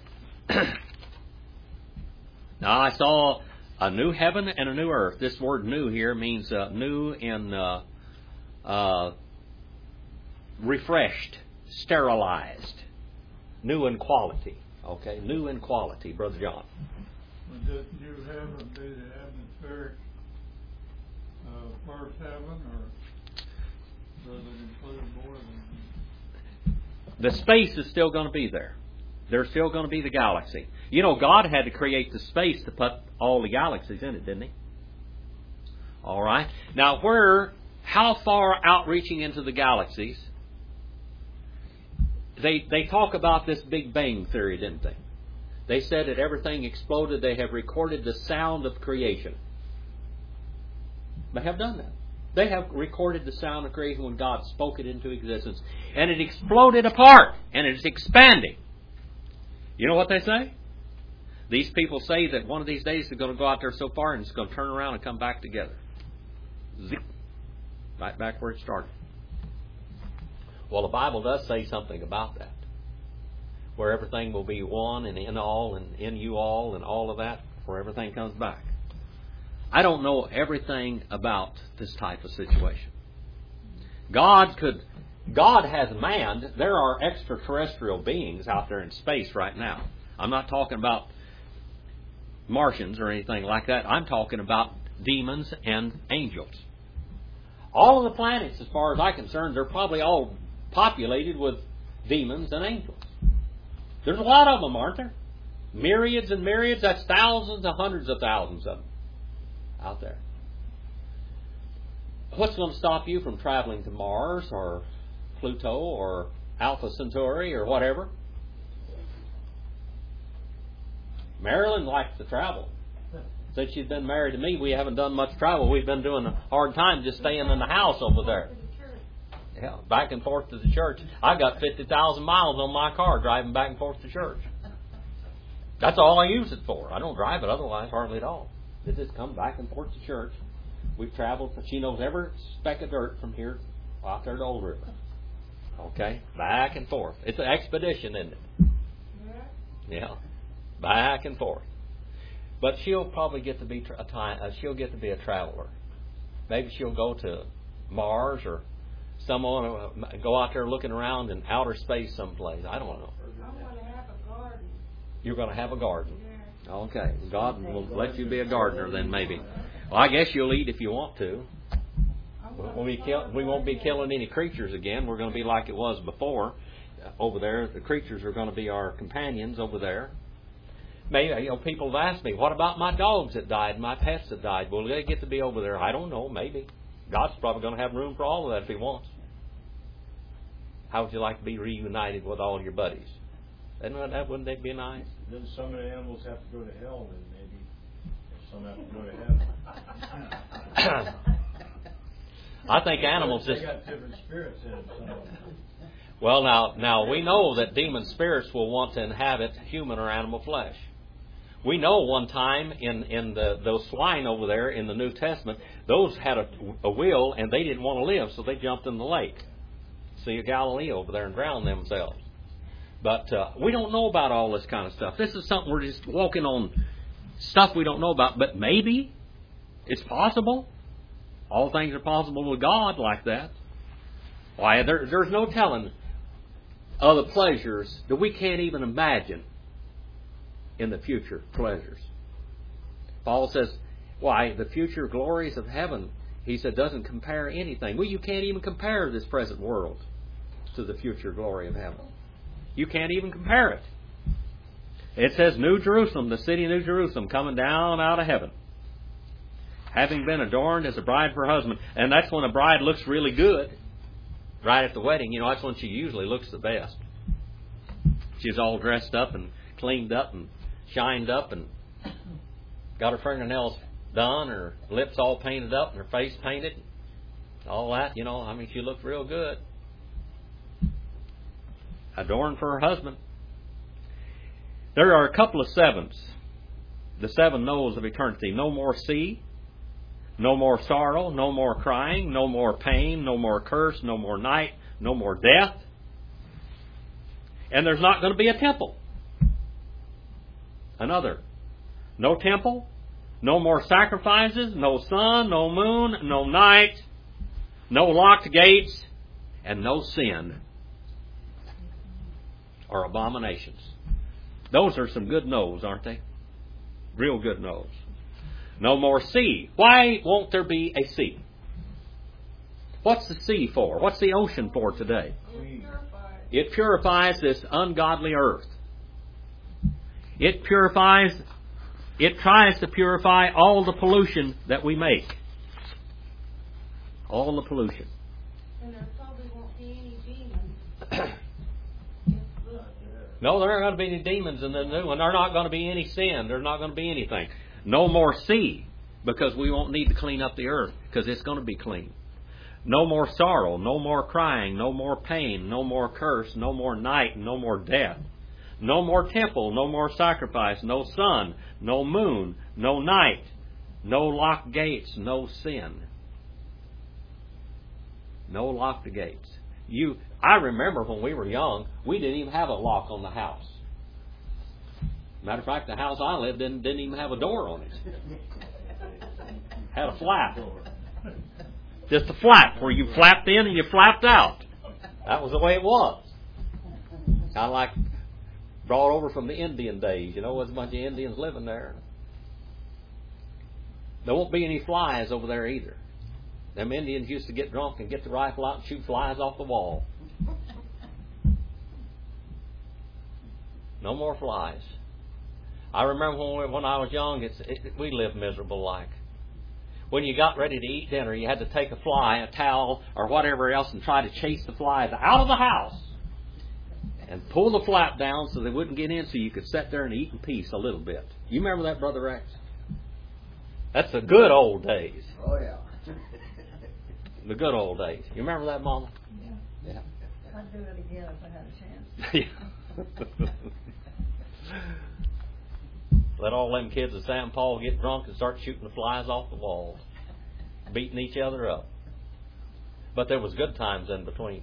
Now I saw a new heaven and a new earth. This word "new" here means new in refreshed, sterilized, new in quality. Okay, new in quality, Brother John. Would this new heaven be the atmospheric first heaven, or does it include more than The space is still going to be there. There's still going to be the galaxy. You know, God had to create the space to put all the galaxies in it, didn't He? All right. Now, how far outreaching into the galaxies? They talk about this Big Bang theory, didn't they? They said that everything exploded. They have recorded the sound of creation. They have done that. They have recorded the sound of creation when God spoke it into existence. And it exploded apart. And it's expanding. You know what they say? These people say that one of these days they're going to go out there so far and it's going to turn around and come back together. Zip. Right back where it started. Well, the Bible does say something about that. Where everything will be one and in all and in you all and all of that, where everything comes back. I don't know everything about this type of situation. God has manned, there are extraterrestrial beings out there in space right now. I'm not talking about Martians or anything like that. I'm talking about demons and angels. All of the planets, as far as I'm concerned, they're probably all populated with demons and angels. There's a lot of them, aren't there? Myriads and myriads. That's thousands and hundreds of thousands of them out there. What's going to stop you from traveling to Mars or Pluto or Alpha Centauri or whatever. Marilyn likes to travel. Since she's been married to me, we haven't done much travel. We've been doing a hard time just staying in the house over there. Yeah, back and forth to the church. I got 50,000 miles on my car driving back and forth to church. That's all I use it for. I don't drive it otherwise, hardly at all. It just come back and forth to church. We've traveled. She knows every speck of dirt from here out there to Old River. Okay, back and forth. It's an expedition, isn't it? Yeah, back and forth. But she'll probably get to be she'll get to be a traveler. Maybe she'll go to Mars or someone go out there looking around in outer space someplace. I don't know. I want to have a garden. You're going to have a garden. Yeah. Okay. God will let you be a gardener then maybe. Well, I guess you'll eat if you want to. We won't be killing any creatures again. We're going to be like it was before over there. The creatures are going to be our companions over there. Maybe, people have asked me, what about my dogs that died, my pets that died? Will they get to be over there? I don't know, maybe. God's probably going to have room for all of that if He wants. How would you like to be reunited with all your buddies? Wouldn't that be nice? Then some of the animals have to go to hell, then maybe. Some have to go to heaven. I think animals They just... got different spirits in them, some of them. Well, now we know that demon spirits will want to inhabit human or animal flesh. We know one time in those swine over there in the New Testament, those had a will and they didn't want to live, so they jumped in the lake. Sea of Galilee over there and drowned themselves. But we don't know about all this kind of stuff. This is something we're just walking on stuff we don't know about. But maybe it's possible. All things are possible with God like that. Why, there's no telling of the pleasures that we can't even imagine in the future pleasures. Paul says, why, the future glories of heaven, he said, doesn't compare anything. Well, you can't even compare this present world to the future glory of heaven. You can't even compare it. It says, New Jerusalem, the city of New Jerusalem, coming down out of heaven, having been adorned as a bride for her husband. And that's when a bride looks really good. Right at the wedding, that's when she usually looks the best. She's all dressed up and cleaned up and shined up and got her fingernails done, her lips all painted up, and her face painted, all that. She looked real good. Adorned for her husband. There are a couple of sevens. The seven no's of eternity. No more sea. No more sorrow, no more crying, no more pain, no more curse, no more night, no more death. And there's not going to be a temple. Another. No temple, no more sacrifices, no sun, no moon, no night, no locked gates, and no sin or abominations. Those are some good no's, aren't they? Real good no's. No more sea. Why won't there be a sea? What's the sea for? What's the ocean for today? It purifies this ungodly earth. It tries to purify all the pollution that we make. All the pollution. And there probably won't be any demons. No, there aren't going to be any demons in the new one. There's not going to be any sin. There's not going to be anything. No more sea, because we won't need to clean up the earth, because it's going to be clean. No more sorrow, no more crying, no more pain, no more curse, no more night, no more death. No more temple, no more sacrifice, no sun, no moon, no night, no locked gates, no sin. No locked gates. I remember when we were young, we didn't even have a lock on the house. Matter of fact, the house I lived in didn't even have a door on it. Had a flap. Just a flap where you flapped in and you flapped out. That was the way it was. Kind of like brought over from the Indian days. There was a bunch of Indians living there. There won't be any flies over there either. Them Indians used to get drunk and get the rifle out and shoot flies off the wall. No more flies. I remember when I was young, we lived miserable like. when you got ready to eat dinner, you had to take a fly, a towel, or whatever else and try to chase the flies out of the house and pull the flap down so they wouldn't get in so you could sit there and eat in peace a little bit. You remember that, Brother Rex? That's the good old days. Oh, yeah. The good old days. You remember that, Mama? Yeah. Yeah. I'd do it again if I had a chance. Let all them kids at Sam Paul get drunk and start shooting the flies off the walls, beating each other up. But there was good times in between.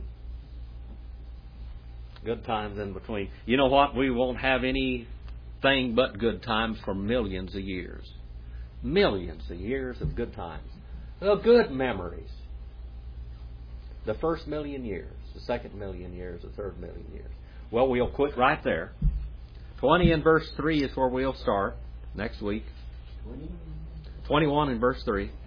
Good times in between. You know what? We won't have anything but good times for millions of years. Millions of years of good times. Good memories. The first million years, the second million years, the third million years. Well, we'll quit right there. 20 and verse 3 is where we'll start next week. 21 and verse 3.